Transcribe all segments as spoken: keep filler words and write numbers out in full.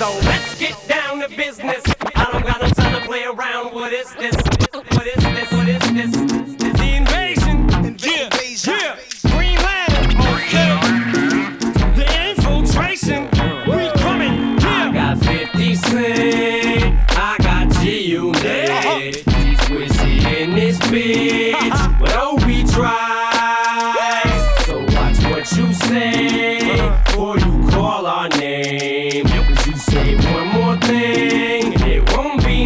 So let's get down to business. I don't got no time to play around. What is this? What is this? What is this? The invasion. Yeah, yeah. Green Lantern. Okay. The infiltration. We coming. Yeah. I got fifty Cent. I got G-Unit. Uh-huh. T-Swizzy in this bitch. But oh, we try. So watch what you say before you call our name. Cause you say one more thing, it won't be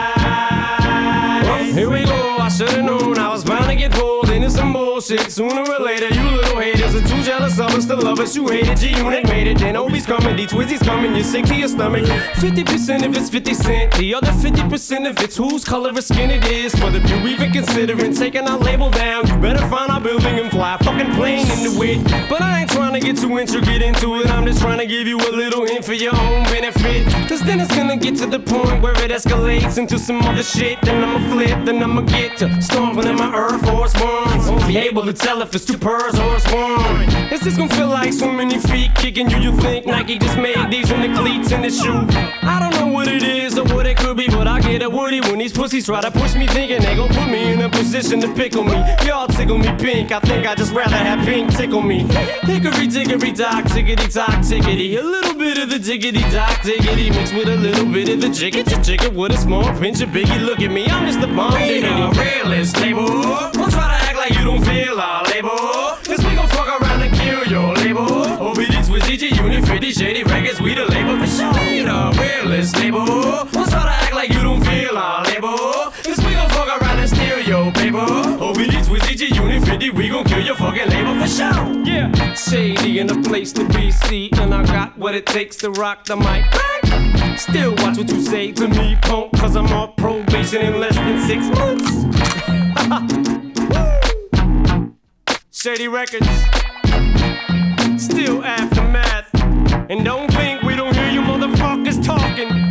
nice. Well, here we go, I should've known I was bound to get pulled into some bullshit. Sooner or later, you little haters are too jealous of us to love us. You hated G-Unit, made it, then Obi's coming, D-Twizzy's coming, you're sick to your stomach. fifty percent of it's fifty Cent, the other fifty percent of it's whose color of skin it is. But if you even considering taking our label down, you better find our building and fly fucking plane into it. But I ain't trying to get too intricate into it, I'm just trying to give you a little hint for your own benefit. Cause then it's gonna get to the point where it escalates into some other shit. Then I'ma flip, then I'ma get to stomping in my Air Force Ones. Won't be able to tell if it's two purrs or it's one. It's just gonna feel like so many feet kicking you. You think Nike just made these in the cleats in the shoe. I don't know what it is or what it could be, but I get a woody when these pussies try to push me, thinking they gon' put me in a position to pickle me. Y'all tickle me pink, I think I just rather have pink tickle me. Hickory dickory dock, tickety tock, tickety. A little bit of the diggity dock, diggity mixed with a little bit of the chicken, chicken with a small pinch of biggie. Look at me, I'm just a bomb diggity. A realist label. Don't try to act like you don't feel our label. Cause we gon' fuck around and kill your label. O B D, Swizzy, G-Unit, fifty Shady Records, we the label for sure. We the realist label. Don't try to act like you don't feel our label. Cause we gon' fuck around and steal your paper. O B D, Swizzy, G-Unit, fifty, we gon' kill your fucking label for sure. Yeah. Shady in the place to be, see, and I got what it takes to rock the mic. Still watch what you say to me, punk, cause I'm on probation in less than six months. Shady Records, still aftermath. And don't think we don't hear you motherfuckers talking.